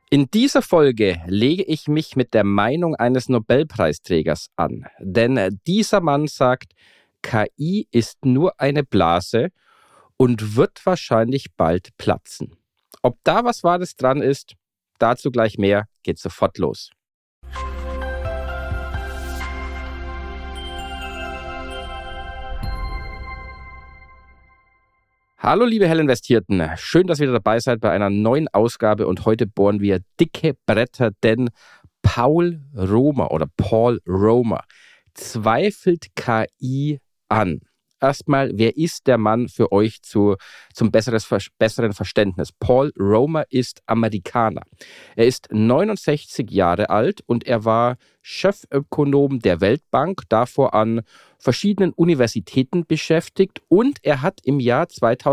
In dieser Folge lege ich mich mit der Meinung eines Nobelpreisträgers an. Denn dieser Mann sagt, KI ist nur eine Blase und wird wahrscheinlich bald platzen. Ob da was Wahres dran ist, dazu gleich mehr, geht sofort los. Hallo liebe Hellinvestierten, schön, dass ihr dabei seid bei einer neuen Ausgabe und heute bohren wir dicke Bretter, denn Paul Romer zweifelt KI an. Erstmal, wer ist der Mann für euch zum besseren Verständnis? Paul Romer ist Amerikaner. Er ist 69 Jahre alt und er war Chefökonom der Weltbank, davor an verschiedenen Universitäten beschäftigt und er hat im Jahr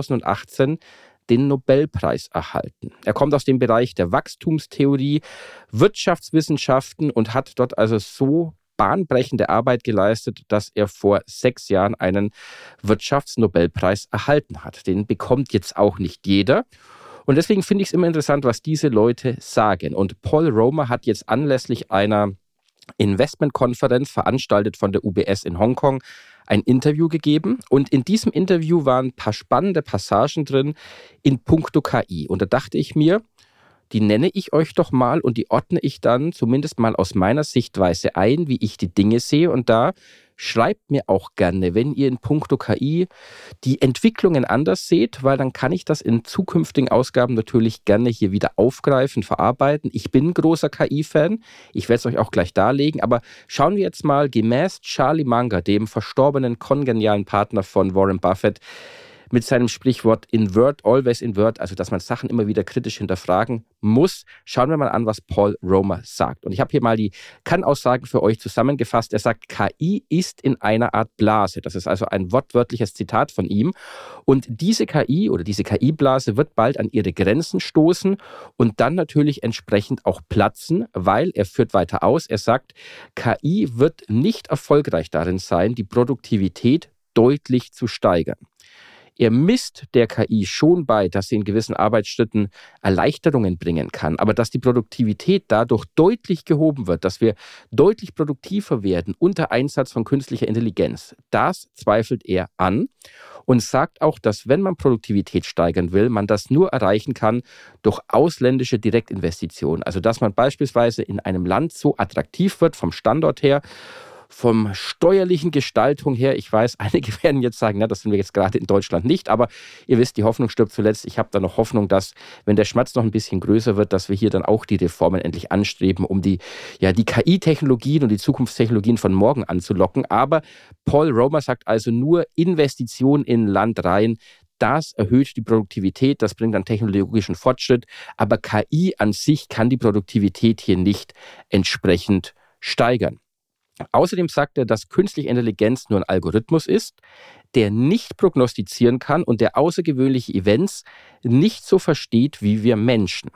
2018 den Nobelpreis erhalten. Er kommt aus dem Bereich der Wachstumstheorie, Wirtschaftswissenschaften und hat dort also so bahnbrechende Arbeit geleistet, dass er vor 6 Jahren einen Wirtschaftsnobelpreis erhalten hat. Den bekommt jetzt auch nicht jeder. Und deswegen finde ich es immer interessant, was diese Leute sagen. Und Paul Romer hat jetzt anlässlich einer Investmentkonferenz, veranstaltet von der UBS in Hongkong, ein Interview gegeben. Und in diesem Interview waren ein paar spannende Passagen drin in puncto KI. Und da dachte ich mir, die nenne ich euch doch mal und die ordne ich dann zumindest mal aus meiner Sichtweise ein, wie ich die Dinge sehe. Und da schreibt mir auch gerne, wenn ihr in puncto KI die Entwicklungen anders seht, weil dann kann ich das in zukünftigen Ausgaben natürlich gerne hier wieder aufgreifen, verarbeiten. Ich bin ein großer KI-Fan, ich werde es euch auch gleich darlegen, aber schauen wir jetzt mal gemäß Charlie Munger, dem verstorbenen kongenialen Partner von Warren Buffett, mit seinem Sprichwort invert, always invert, also dass man Sachen immer wieder kritisch hinterfragen muss. Schauen wir mal an, was Paul Romer sagt. Und ich habe hier mal die Kann-Aussagen für euch zusammengefasst. Er sagt, KI ist in einer Art Blase. Das ist also ein wortwörtliches Zitat von ihm. Und diese KI oder diese KI-Blase wird bald an ihre Grenzen stoßen und dann natürlich entsprechend auch platzen, weil, er führt weiter aus, er sagt, KI wird nicht erfolgreich darin sein, die Produktivität deutlich zu steigern. Er misst der KI schon bei, dass sie in gewissen Arbeitsschritten Erleichterungen bringen kann, aber dass die Produktivität dadurch deutlich gehoben wird, dass wir deutlich produktiver werden unter Einsatz von künstlicher Intelligenz, das zweifelt er an und sagt auch, dass wenn man Produktivität steigern will, man das nur erreichen kann durch ausländische Direktinvestitionen. Also dass man beispielsweise in einem Land so attraktiv wird vom Standort her, vom steuerlichen Gestaltung her, ich weiß, einige werden jetzt sagen, na, das sind wir jetzt gerade in Deutschland nicht, aber ihr wisst, die Hoffnung stirbt zuletzt. Ich habe da noch Hoffnung, dass, wenn der Schmerz noch ein bisschen größer wird, dass wir hier dann auch die Reformen endlich anstreben, um die KI-Technologien und die Zukunftstechnologien von morgen anzulocken. Aber Paul Romer sagt also nur Investitionen in Land rein. Das erhöht die Produktivität, das bringt dann technologischen Fortschritt, aber KI an sich kann die Produktivität hier nicht entsprechend steigern. Außerdem sagt er, dass künstliche Intelligenz nur ein Algorithmus ist, der nicht prognostizieren kann und der außergewöhnliche Events nicht so versteht wie wir Menschen.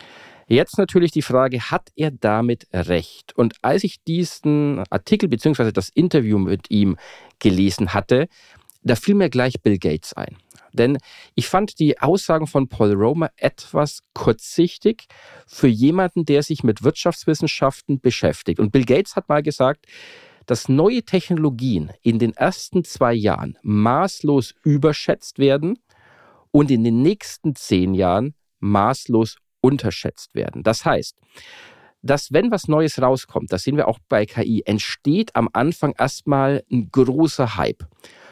Jetzt natürlich die Frage, hat er damit recht? Und als ich diesen Artikel bzw. das Interview mit ihm gelesen hatte, da fiel mir gleich Bill Gates ein. Denn ich fand die Aussagen von Paul Romer etwas kurzsichtig für jemanden, der sich mit Wirtschaftswissenschaften beschäftigt. Und Bill Gates hat mal gesagt, dass neue Technologien in den ersten 2 Jahren maßlos überschätzt werden und in den nächsten 10 Jahren maßlos unterschätzt werden. Das heißt, dass wenn was Neues rauskommt, das sehen wir auch bei KI, entsteht am Anfang erstmal ein großer Hype.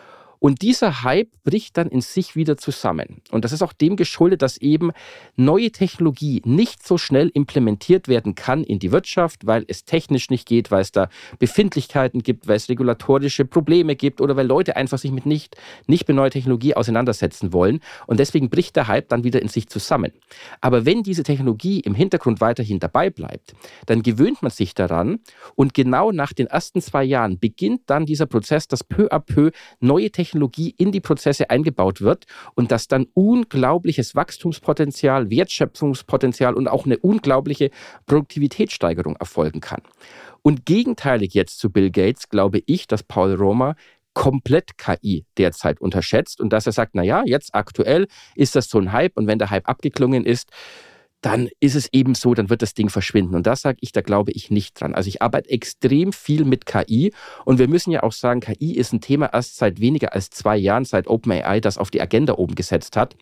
Und dieser Hype bricht dann in sich wieder zusammen. Und das ist auch dem geschuldet, dass eben neue Technologie nicht so schnell implementiert werden kann in die Wirtschaft, weil es technisch nicht geht, weil es da Befindlichkeiten gibt, weil es regulatorische Probleme gibt oder weil Leute einfach sich mit nicht mit neuer Technologie auseinandersetzen wollen. Und deswegen bricht der Hype dann wieder in sich zusammen. Aber wenn diese Technologie im Hintergrund weiterhin dabei bleibt, dann gewöhnt man sich daran und genau nach den ersten 2 Jahren beginnt dann dieser Prozess, dass peu à peu neue Technologie in die Prozesse eingebaut wird und dass dann unglaubliches Wachstumspotenzial, Wertschöpfungspotenzial und auch eine unglaubliche Produktivitätssteigerung erfolgen kann. Und gegenteilig jetzt zu Bill Gates glaube ich, dass Paul Romer komplett KI derzeit unterschätzt und dass er sagt, naja, jetzt aktuell ist das so ein Hype und wenn der Hype abgeklungen ist, dann ist es eben so, dann wird das Ding verschwinden. Und da glaube ich nicht dran. Also ich arbeite extrem viel mit KI und wir müssen ja auch sagen, KI ist ein Thema erst seit weniger als 2 Jahren, seit OpenAI das auf die Agenda oben gesetzt hat.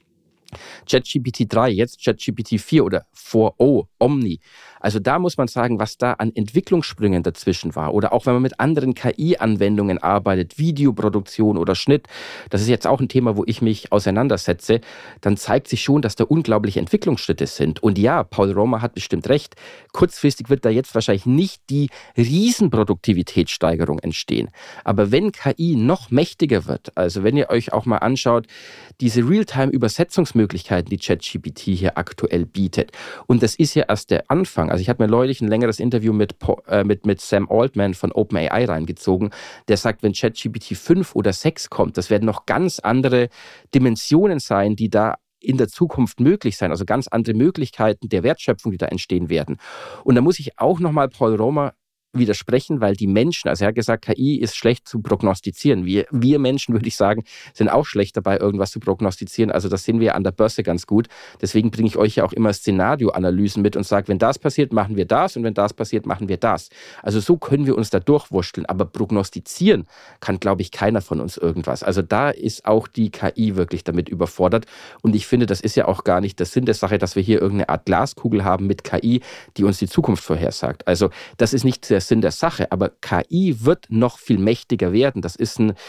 ChatGPT 3, jetzt ChatGPT 4 oder 4o, Omni. Also da muss man sagen, was da an Entwicklungssprüngen dazwischen war. Oder auch wenn man mit anderen KI-Anwendungen arbeitet, Videoproduktion oder Schnitt, das ist jetzt auch ein Thema, wo ich mich auseinandersetze, dann zeigt sich schon, dass da unglaubliche Entwicklungsschritte sind. Und ja, Paul Romer hat bestimmt recht, kurzfristig wird da jetzt wahrscheinlich nicht die Riesenproduktivitätssteigerung entstehen. Aber wenn KI noch mächtiger wird, also wenn ihr euch auch mal anschaut, diese Realtime-Übersetzungsmöglichkeiten, die ChatGPT hier aktuell bietet, und das ist ja erst der Anfang. Also ich habe mir neulich ein längeres Interview mit Sam Altman von OpenAI reingezogen, der sagt, wenn ChatGPT 5 oder 6 kommt, das werden noch ganz andere Dimensionen sein, die da in der Zukunft möglich sein, also ganz andere Möglichkeiten der Wertschöpfung, die da entstehen werden. Und da muss ich auch nochmal Paul Romer widersprechen, weil die Menschen, also er hat gesagt, KI ist schlecht zu prognostizieren. Wir Menschen, würde ich sagen, sind auch schlecht dabei, irgendwas zu prognostizieren. Also das sehen wir an der Börse ganz gut. Deswegen bringe ich euch ja auch immer Szenarioanalysen mit und sage, wenn das passiert, machen wir das und wenn das passiert, machen wir das. Also so können wir uns da durchwurschteln. Aber prognostizieren kann, glaube ich, keiner von uns irgendwas. Also da ist auch die KI wirklich damit überfordert. Und ich finde, das ist ja auch gar nicht der Sinn der Sache, dass wir hier irgendeine Art Glaskugel haben mit KI, die uns die Zukunft vorhersagt. Also das ist nicht der Sinn der Sache, aber KI wird noch viel mächtiger werden. Das ist ein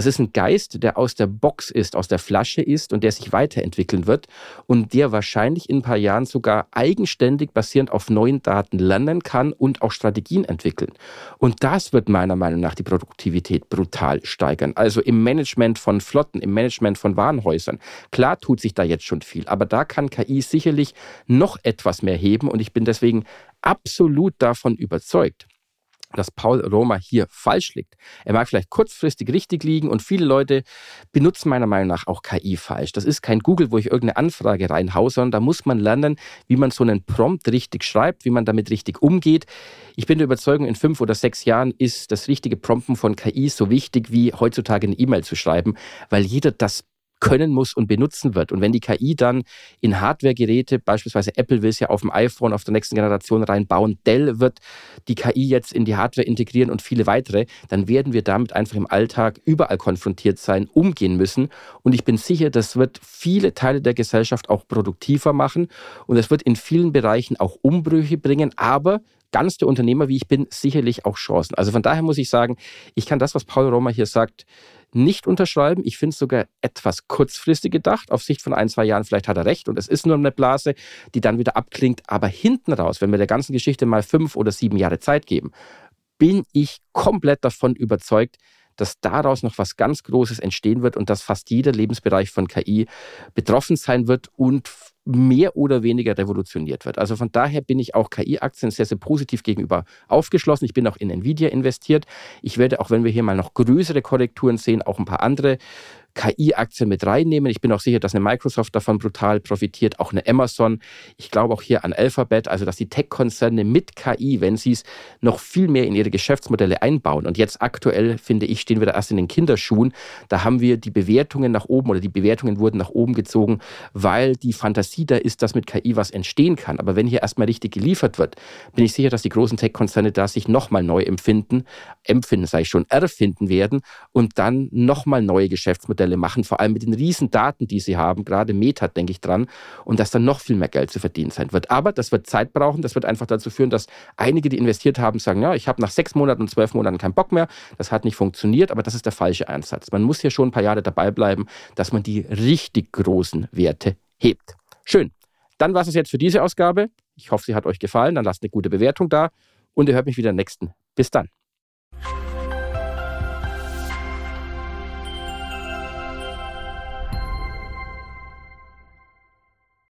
Geist, der aus der Box ist, aus der Flasche ist und der sich weiterentwickeln wird und der wahrscheinlich in ein paar Jahren sogar eigenständig basierend auf neuen Daten lernen kann und auch Strategien entwickeln. Und das wird meiner Meinung nach die Produktivität brutal steigern. Also im Management von Flotten, im Management von Warenhäusern. Klar tut sich da jetzt schon viel, aber da kann KI sicherlich noch etwas mehr heben und ich bin deswegen absolut davon überzeugt, dass Paul Romer hier falsch liegt. Er mag vielleicht kurzfristig richtig liegen und viele Leute benutzen meiner Meinung nach auch KI falsch. Das ist kein Google, wo ich irgendeine Anfrage reinhaue, sondern da muss man lernen, wie man so einen Prompt richtig schreibt, wie man damit richtig umgeht. Ich bin der Überzeugung, in 5 oder 6 Jahren ist das richtige Prompten von KI so wichtig, wie heutzutage eine E-Mail zu schreiben, weil jeder das können muss und benutzen wird. Und wenn die KI dann in Hardware-Geräte, beispielsweise Apple will es ja auf dem iPhone auf der nächsten Generation reinbauen, Dell wird die KI jetzt in die Hardware integrieren und viele weitere, dann werden wir damit einfach im Alltag überall konfrontiert sein, umgehen müssen. Und ich bin sicher, das wird viele Teile der Gesellschaft auch produktiver machen und es wird in vielen Bereichen auch Umbrüche bringen, aber ganz der Unternehmer, wie ich bin, sicherlich auch Chancen. Also von daher muss ich sagen, ich kann das, was Paul Romer hier sagt, nicht unterschreiben. Ich finde es sogar etwas kurzfristig gedacht. Auf Sicht von 1, 2 Jahren vielleicht hat er recht und es ist nur eine Blase, die dann wieder abklingt. Aber hinten raus, wenn wir der ganzen Geschichte mal 5 oder 7 Jahre Zeit geben, bin ich komplett davon überzeugt, dass daraus noch was ganz Großes entstehen wird und dass fast jeder Lebensbereich von KI betroffen sein wird und mehr oder weniger revolutioniert wird. Also von daher bin ich auch KI-Aktien sehr, sehr positiv gegenüber aufgeschlossen. Ich bin auch in Nvidia investiert. Ich werde, auch wenn wir hier mal noch größere Korrekturen sehen, auch ein paar andere KI-Aktien mit reinnehmen. Ich bin auch sicher, dass eine Microsoft davon brutal profitiert, auch eine Amazon. Ich glaube auch hier an Alphabet, also dass die Tech-Konzerne mit KI, wenn sie es noch viel mehr in ihre Geschäftsmodelle einbauen. Und jetzt aktuell, finde ich, stehen wir da erst in den Kinderschuhen. Da haben wir die Bewertungen nach oben oder die Bewertungen wurden nach oben gezogen, weil die Fantasie da ist, dass mit KI was entstehen kann. Aber wenn hier erstmal richtig geliefert wird, bin ich sicher, dass die großen Tech-Konzerne da sich nochmal neu erfinden werden und dann nochmal neue Geschäftsmodelle machen, vor allem mit den riesen Daten, die sie haben, gerade Meta, denke ich dran, und dass dann noch viel mehr Geld zu verdienen sein wird. Aber das wird Zeit brauchen, das wird einfach dazu führen, dass einige, die investiert haben, sagen, ja, ich habe nach 6 Monaten und 12 Monaten keinen Bock mehr, das hat nicht funktioniert, aber das ist der falsche Ansatz. Man muss hier schon ein paar Jahre dabei bleiben, dass man die richtig großen Werte hebt. Schön. Dann war es jetzt für diese Ausgabe. Ich hoffe, sie hat euch gefallen. Dann lasst eine gute Bewertung da und ihr hört mich wieder im nächsten. Bis dann.